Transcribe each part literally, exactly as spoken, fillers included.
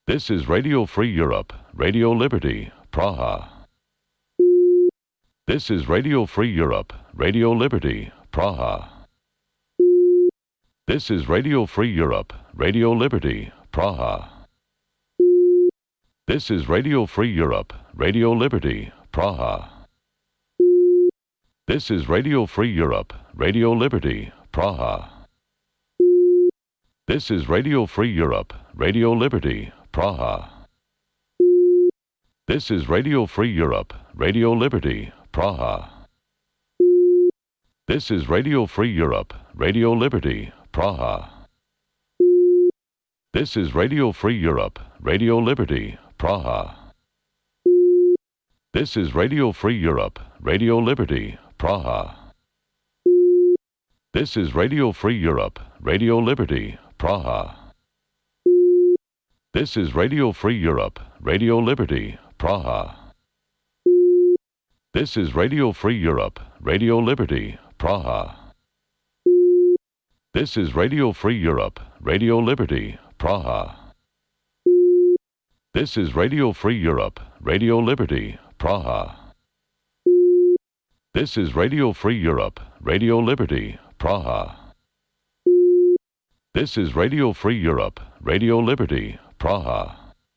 This is Radio Free Europe, Radio Liberty, Praha. This is Radio Free Europe, Radio Liberty, Praha. This is Radio Free Europe, Radio Liberty, Praha. This is Radio Free Europe, Radio Liberty, Praha. This is Radio Free Europe, Radio Liberty, Praha. This is Radio Free Europe, Radio Liberty, Praha. This is Radio Free Europe, Radio Liberty, Praha. This is Radio Free Europe, Radio Liberty, Praha. This is Radio Free Europe, Radio Liberty, Praha. This is Radio Free Europe, Radio Liberty, Praha. This is Radio Free Europe, Radio Liberty, Praha. This is Radio Free Europe, Radio Liberty, Praha. This is Radio Free Europe, Radio Liberty, Praha. This is Radio Free Europe, Radio Liberty, Praha. This is Radio Free Europe, Radio Liberty, Praha. This is Radio Free Europe, Radio Liberty, Praha. This is Radio Free Europe, Radio Liberty, Praha.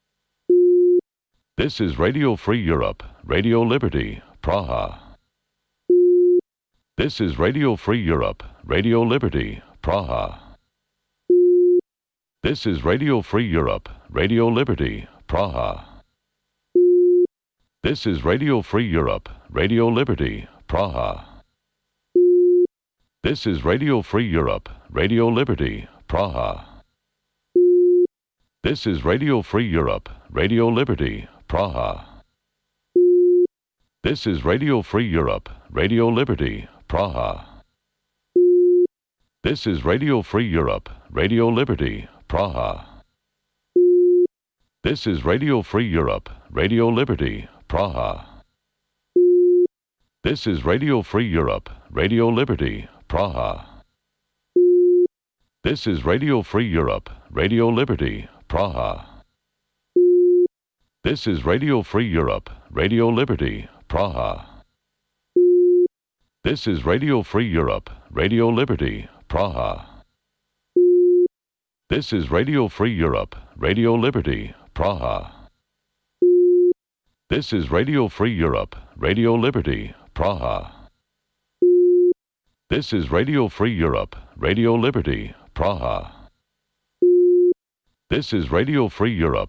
This is Radio Free Europe, Radio Liberty, Praha. This is Radio Free Europe, Radio Liberty, Praha. This is Radio Free Europe, Radio Liberty, Praha. This is Radio Free Europe, Radio Liberty, Praha. This is Radio Free Europe, Radio Liberty, Praha. This is Radio Free Europe, Radio Liberty, Praha. This is Radio Free Europe, Radio Liberty, Praha. This is Radio Free Europe, Radio Liberty, Praha. This is Radio Free Europe, Radio Liberty, Praha. This is Radio Free Europe, Radio Liberty, Praha. This is Radio Free Europe, Radio Liberty, Praha. This is Radio Free Europe, Radio Liberty, Praha. This is Radio Free Europe, Radio Liberty, Praha. This is Radio Free Europe, Radio Liberty, Praha. This is Radio Free Europe, Radio Liberty, Praha. This is Radio Free Europe, Radio Liberty, Praha. This is Radio Free Europe,